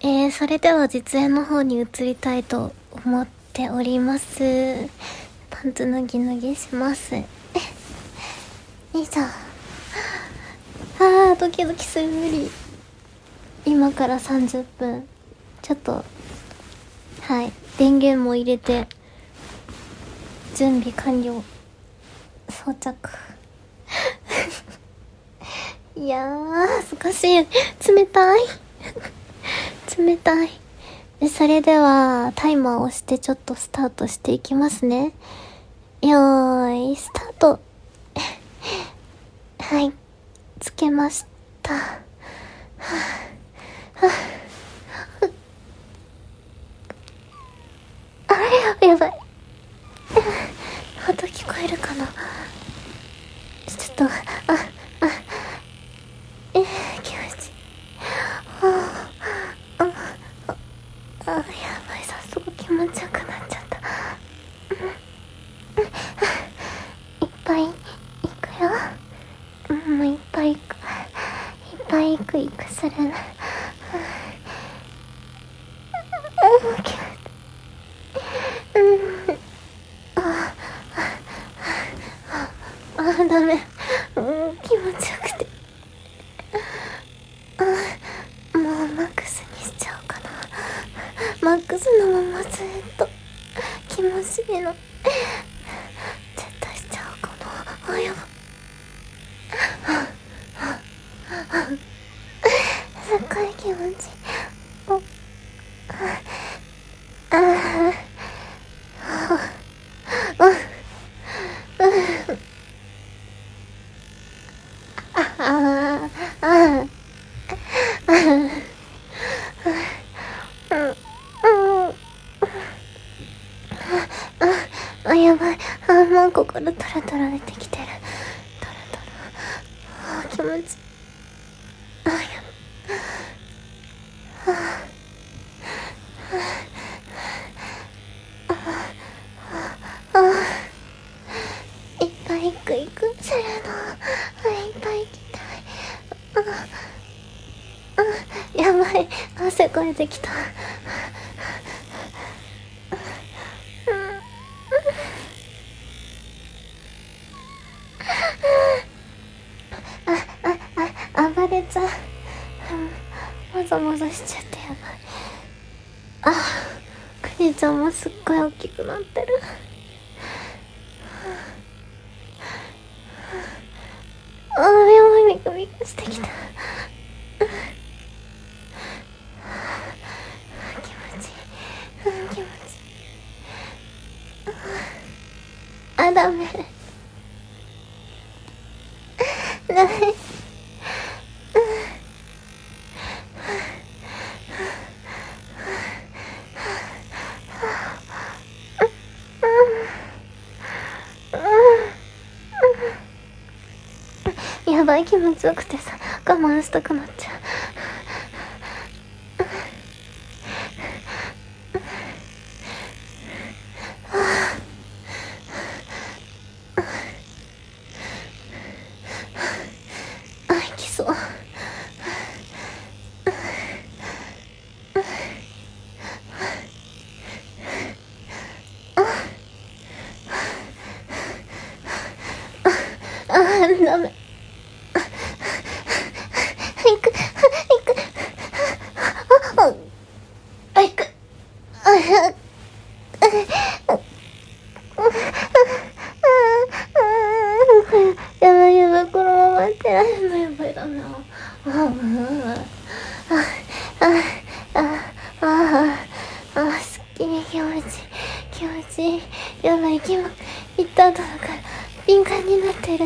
それでは実演の方に移りたいと思っております。パンツ脱ぎ脱ぎします。よいしょ。ドキドキする。無理。今から30分。ちょっと、はい。電源も入れて、準備完了。装着。いやー、恥ずかしい。冷たい。冷たい。それでは、タイマーを押してちょっとスタートしていきますね。よーい、スタート。はい。つけました。やばい。音聞こえるかな。ちょっと、気持ちいい。やばい、早速気持ちよくなっちゃった。いっぱいいくよ。もういっぱいいく。いっぱいいくするな。ダメ。気持ちよくて。もうマックスにしちゃおうかな。マックスのままずっと気持ちいいの。絶対しちゃおうかな。やば。すっごい気持ちいい。やばい。もう心トラトラ出てきてる。トラトラ。気持ちいい。やばい。いっぱいいくするの。いっぱい行きたい。やばい。汗かいてきた。暴れちゃう。もぞもぞしちゃってやばい。クニちゃんもすっごい大きくなってる。やばい、ミクミクしてきた。気持ちいい。気持ちいい。ダメ。ダメ。やばい、気持ちよくてさ、我慢したくなっちゃう。いきそう。ダメ。やばい、このままやってられるの。やばい、ダメだ。すっきり気持ちいい。やばい、行った後だから敏感になってる。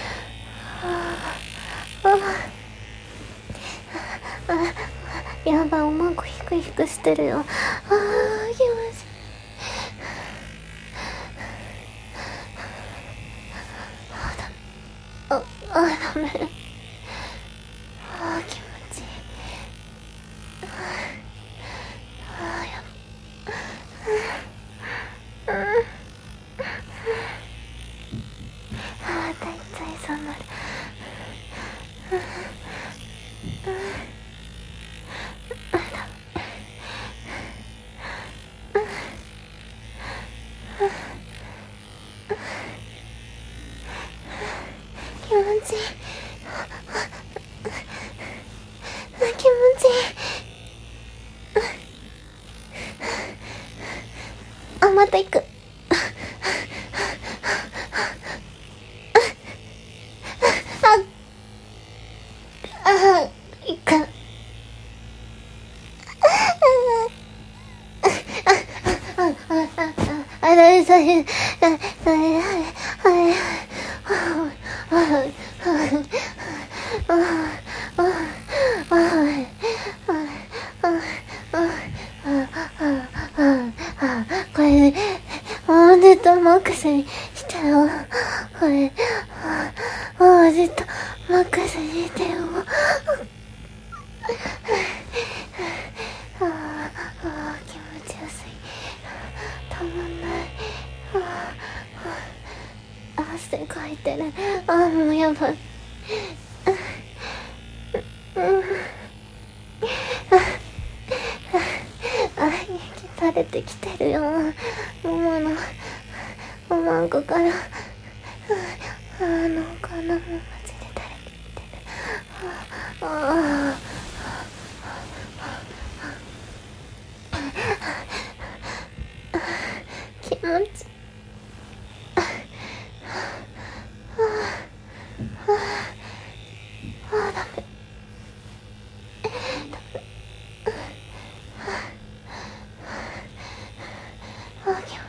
やばい、おまんこヒクヒクしてるよ。気持ちいい。ダメ。気持ちいい。やばい。大体そうなる。 た行く。行く。これ、もうずっとマックスにしてよ。これ、もうずっとマックスにしてよ。気持ちよすい。たまんない。汗かいてる。もうやばい。息垂れてきてるよ。もものおまんこから、こんなもんマジで垂れてきてる。気持ちダメ。気持ち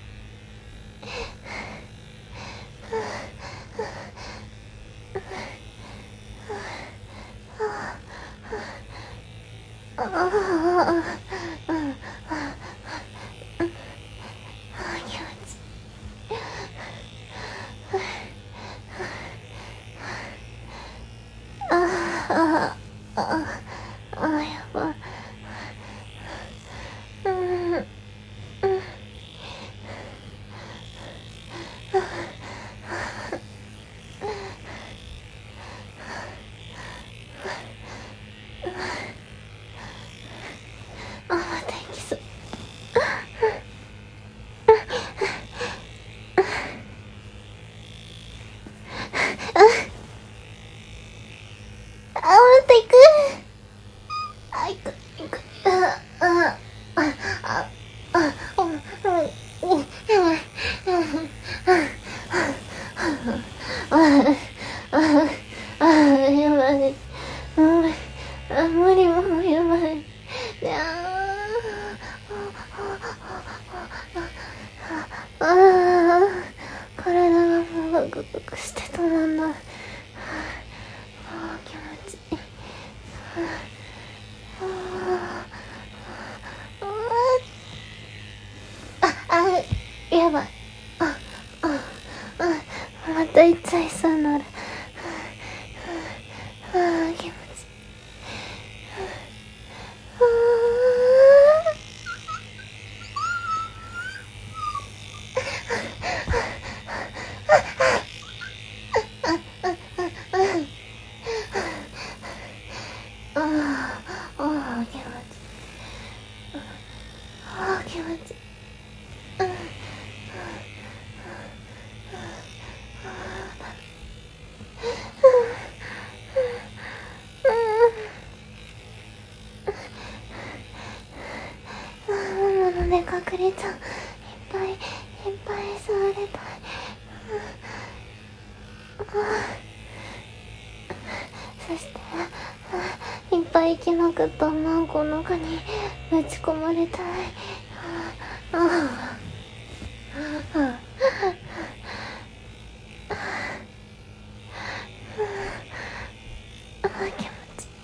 やばい。また行きそう。また行く。行く。やばい。無理もやばい。体がもうガクガクして止まんない。気持ちいい。やばい。また行っちゃいそうになる。気持ちいい。気持ちいい。ママのね隠れちゃう。いっぱい触れたい。そしていっぱい生きまくったマンコの中にぶち込まれたい。気持ちいい。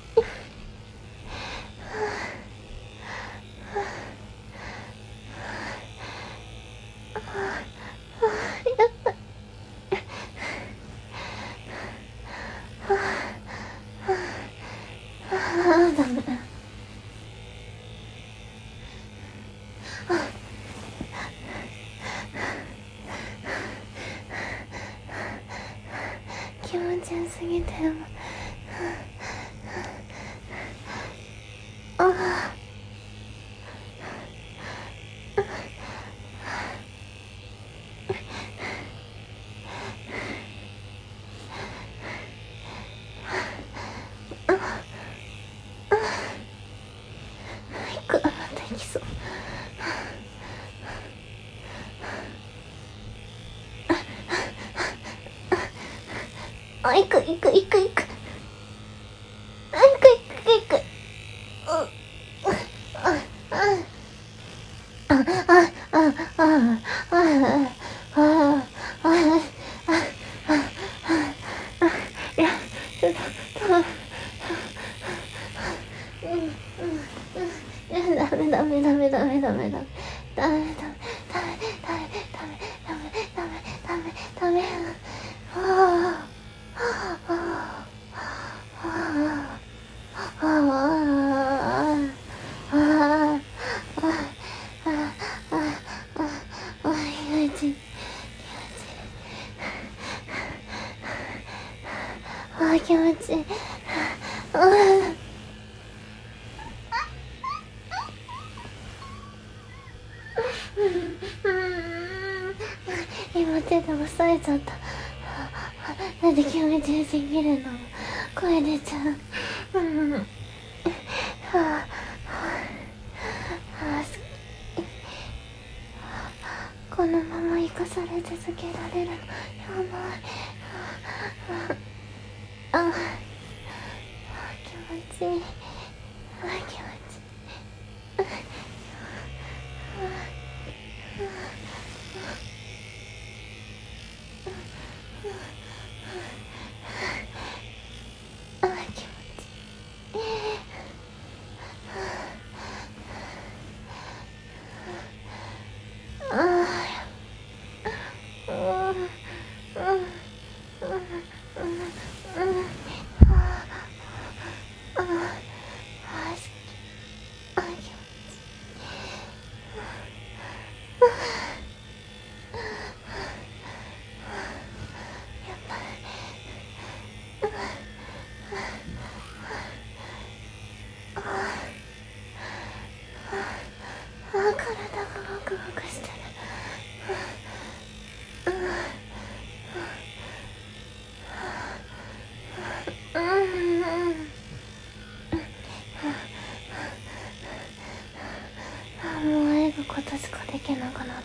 ダメ。気持ちよすぎてまた行きそう。 あ、行く。あ、行く。ダメ。気持ちいい。今手で押さえちゃった。なんで気持ちよすぎるの。声出ちゃう。このまま生かされ続けられるの。やばい。気持ちいい。気持ちいい。体がワクワクしてる。もう映画ことしかできなくなって。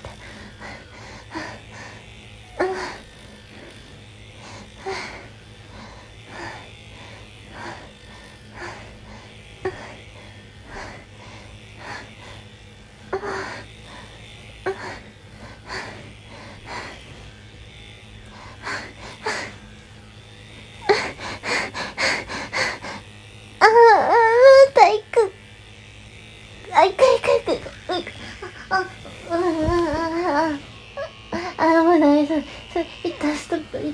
体育。もうダメ。一旦ストップ。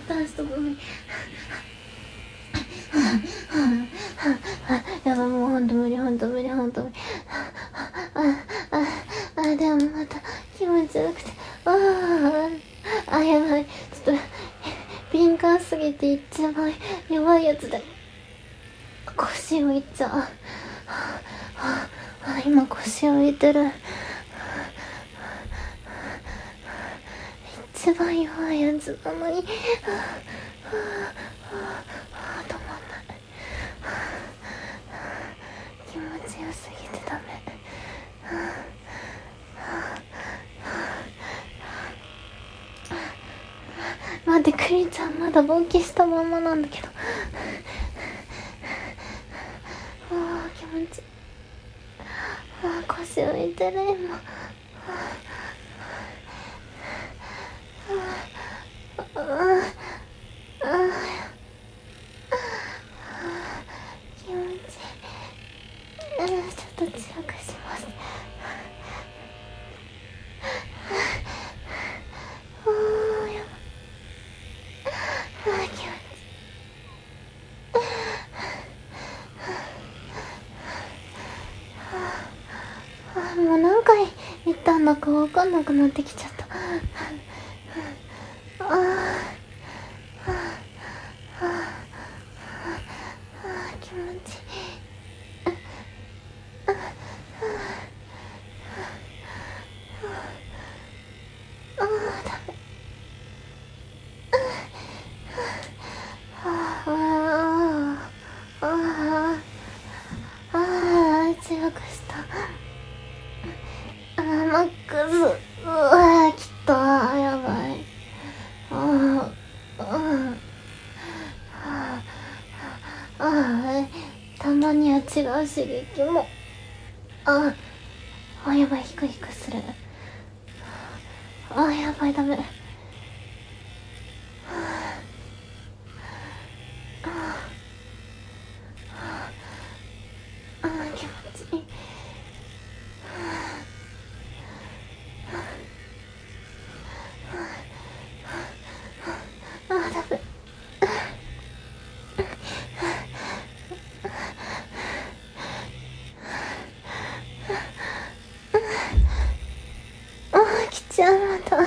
やばい、もうほんと無理。でもまた気持ちよくて。やばい。ちょっと、敏感すぎて一番やばいやつで。腰をいっちゃう。今腰をいてる。一番弱いやつなのに。止まんない。気持ちよすぎてダメ。待って、クリちゃんまだ勃起したままなんだけど。気持ちいい。腰浮いてる今。気持ちいい。ちょっと強くします。やばい。気持ちいい。もう何回言ったんだか分かんなくなってきちゃった。気持ちいい。ダメ。強くした。マックス。きた。やばい。 刺激も。やばい、ヒクヒクする。やばい、ダメ。気持ちいい。ダメ。来ちゃう、また。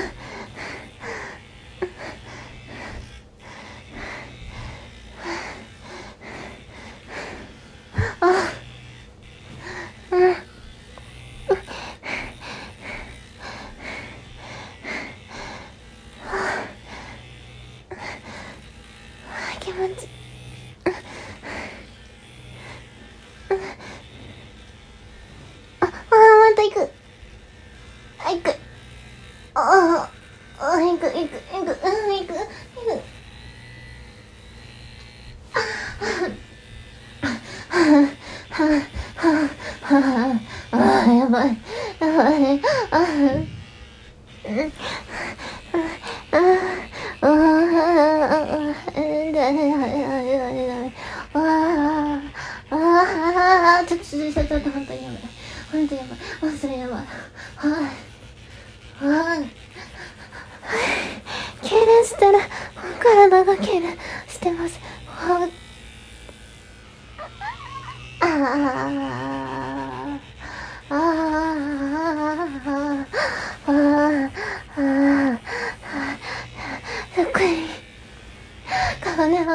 気持ちいい。また行く。行く。行く。やばい。ちょっと本当にやばい。本当にやばい。痙攣してる。体が痙攣してます。すっごい体が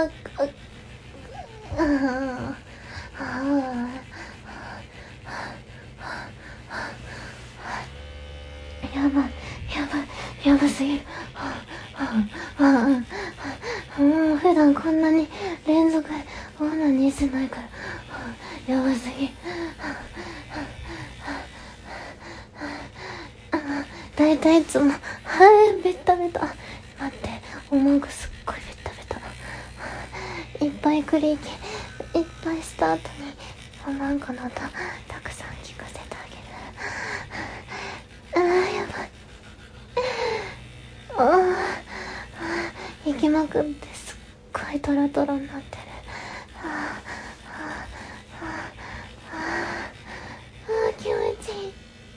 やばすぎる。普段こんなに連続オナニーしてないからやばすぎ。だいたいいつもベタベタ。待って、思うがすっごいベタベタ。いっぱいクリーキいっぱいした後におまんこの音たくさん聞かせてあげる。やばい。行きまくってすっごいトロトロになってる。気持ちいい。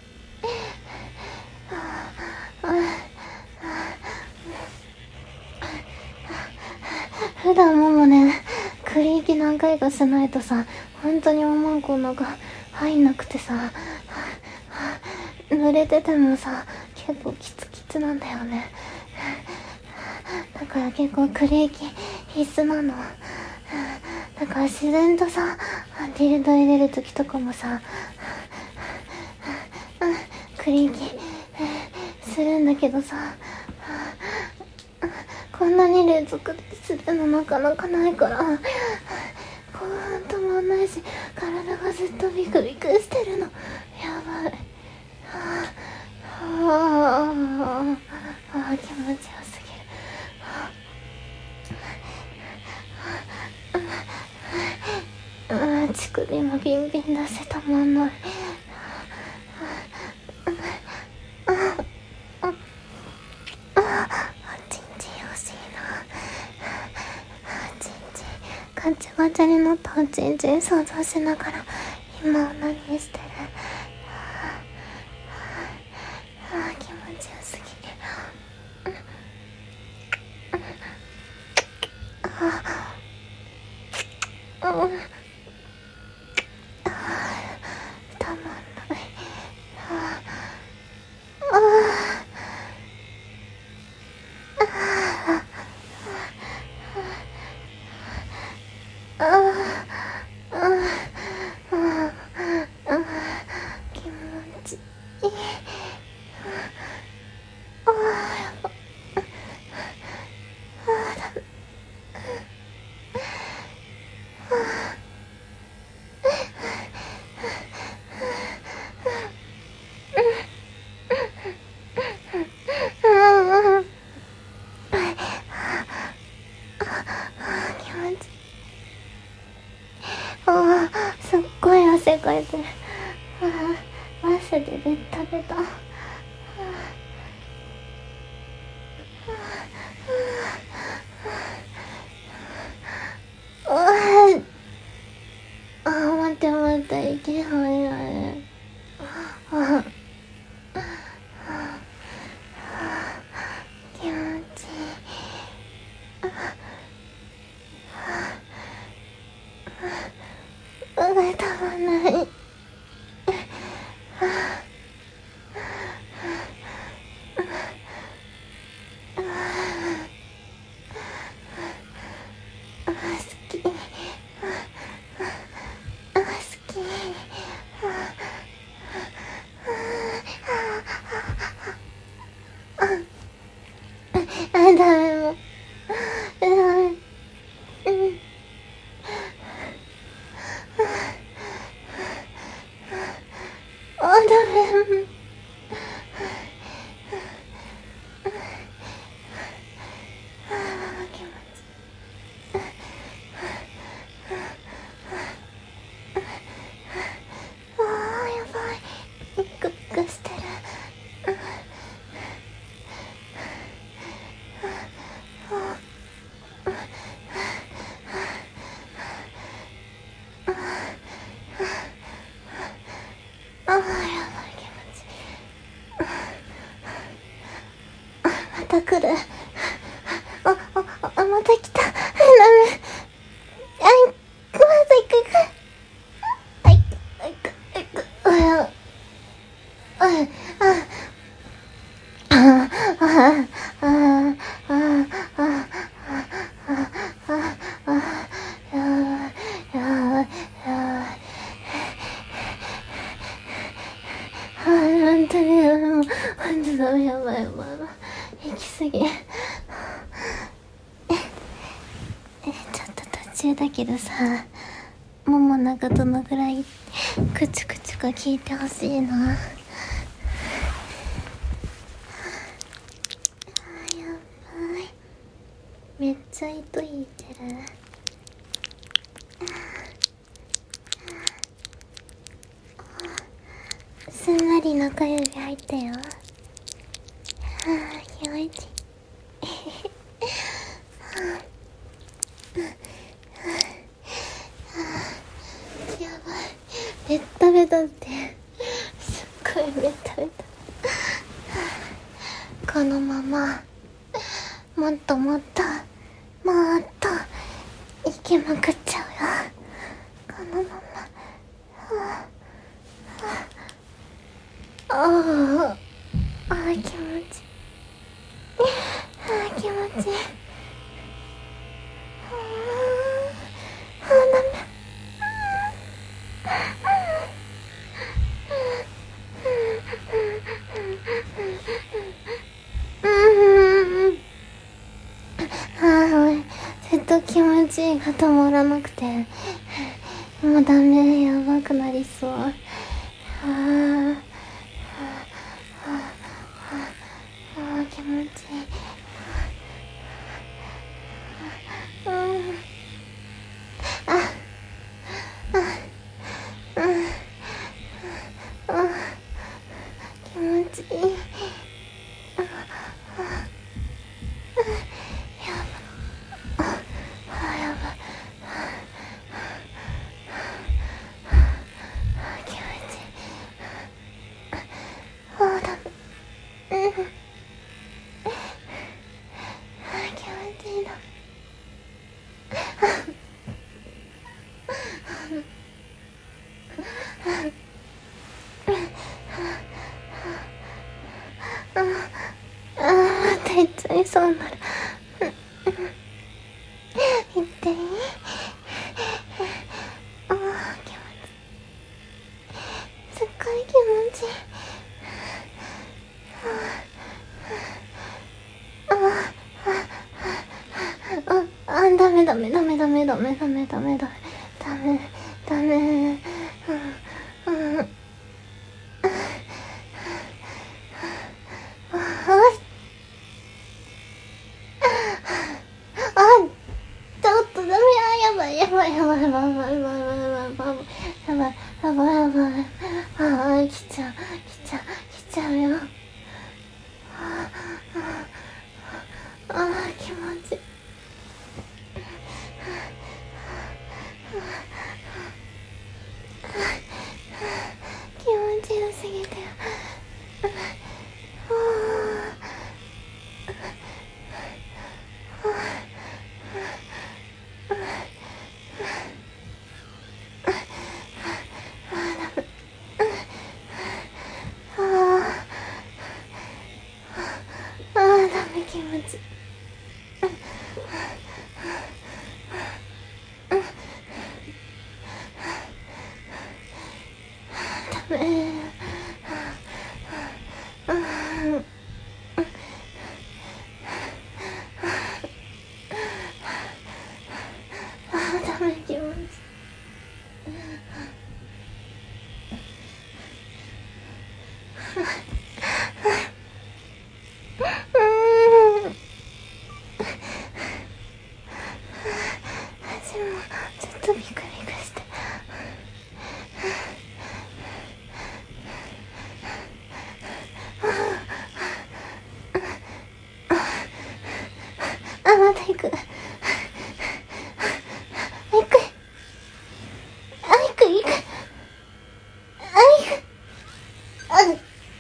普段もね、クリーキ何回かしないとさ、本当におまんこの中入んなくてさ、濡れててもさ、結構キツキツなんだよね。だから結構クリーキ必須なの。だから自然とさ、ディルド入れる時とかもさ、クリーキするんだけどさ、こんなに連続でするのなかなかないから、後半止まんないし、体がずっとビクビクしてるの。やばい。気持ちよすぎる。乳首もビンビン出せたまんない。ガチャガチャに乗ったおちんちん想像しながら今何してる。気持ちよすぎる。たまんない。気持ちいい。やば。ダメ。気持ちいい。すっごい汗マジでベッタベタ。待って待って、いけないよね。気持ちいい。たまんない。ダメもう。ダメ。ダメ。気持ちいい。やばい。イクイクしてる。やばい、気持ちいい。また来る。また来た。ダメ。また行く。本当にダメ、やばい。行き過ぎ。ちょっと途中だけどさ、ももなんかどのぐらいクチクチか聞いてほしいな。やばい。めっちゃ糸引いてる。すんなり中指入ったよ。気持ちいい。やばい。ベッタベタって。すっごいベタベタ。このまま、もっともっと、生きまくっちゃうよ。このまま。気持ちいい。気持ちいい。ダメ。ずっと気持ちいいが止まらなくて、もうダメ、やばくなりそう。気持ちいい。気持ちいい。またいっちゃいそうになる。言っていい？気持ちいい。すっごい気持ちいい。ダメ。ちょっとダメ。やばい。 ち。ダメ。ダメ、気持ち。足もちょっとビクビクして。あ、また行く。行く。あ、行く、行く。あ、行く。あ、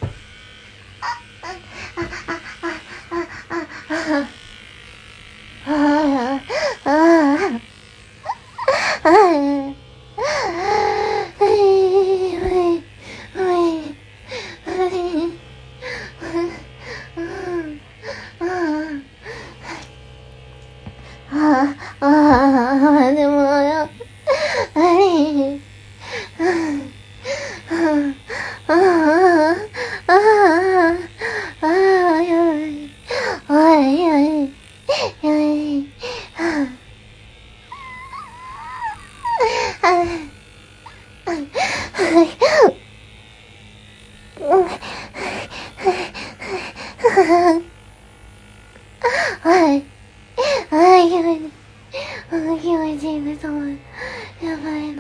でも、気持ちいいね、そう。やばいの、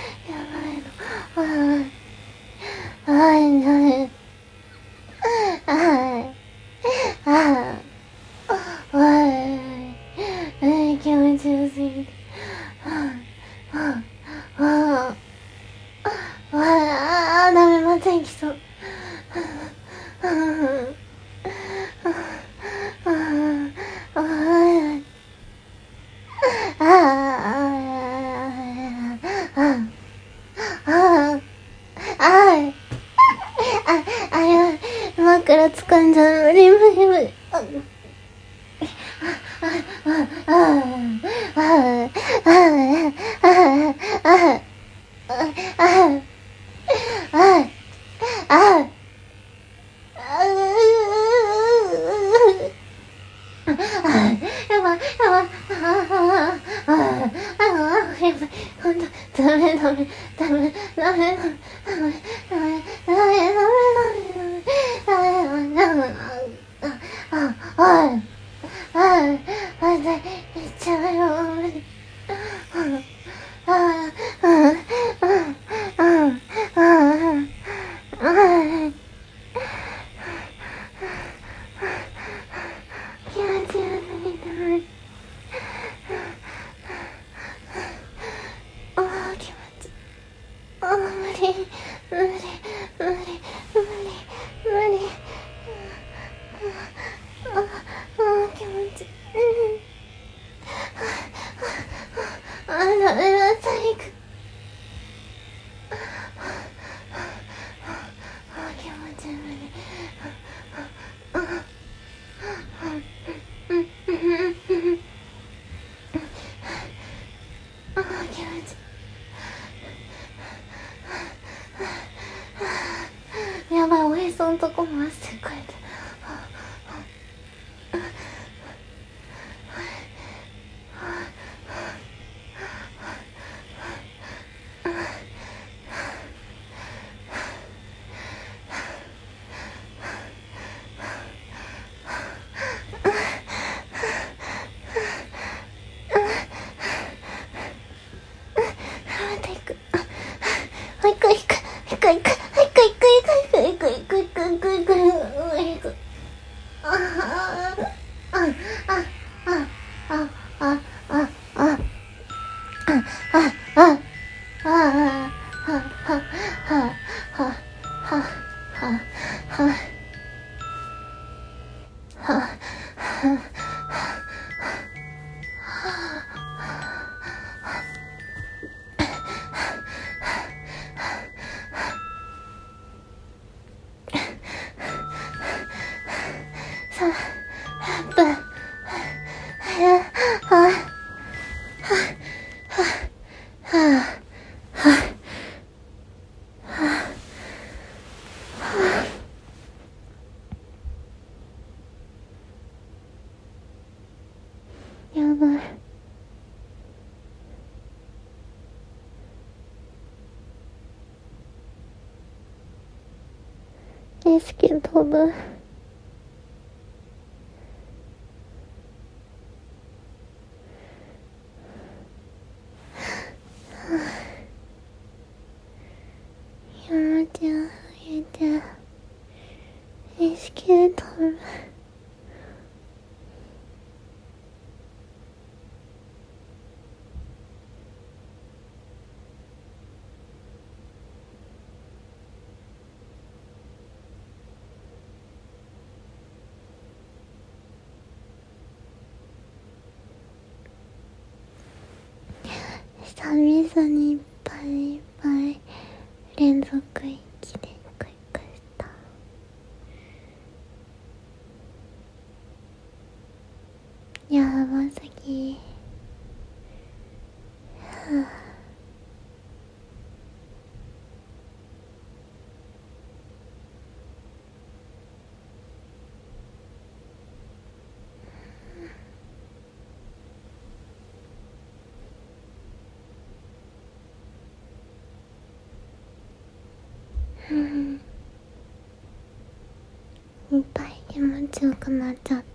気持ちよすぎて。ダメ、また行きそう。枕掴んじゃう。無理。やばい、おへそのとこも汗かいて。3分ぶ。意識飛ぶ。やめてあげて。意識飛ぶ。久々にいっぱいいっぱい連続息でクイックした。やばすぎ。いっぱい気持ちよくなっちゃった。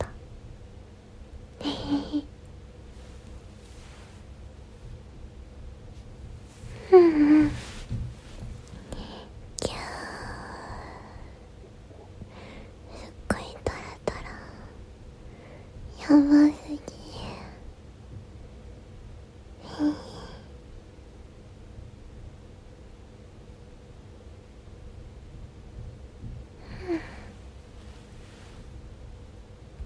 キャー、すっごいタラタラ。やばすぎ。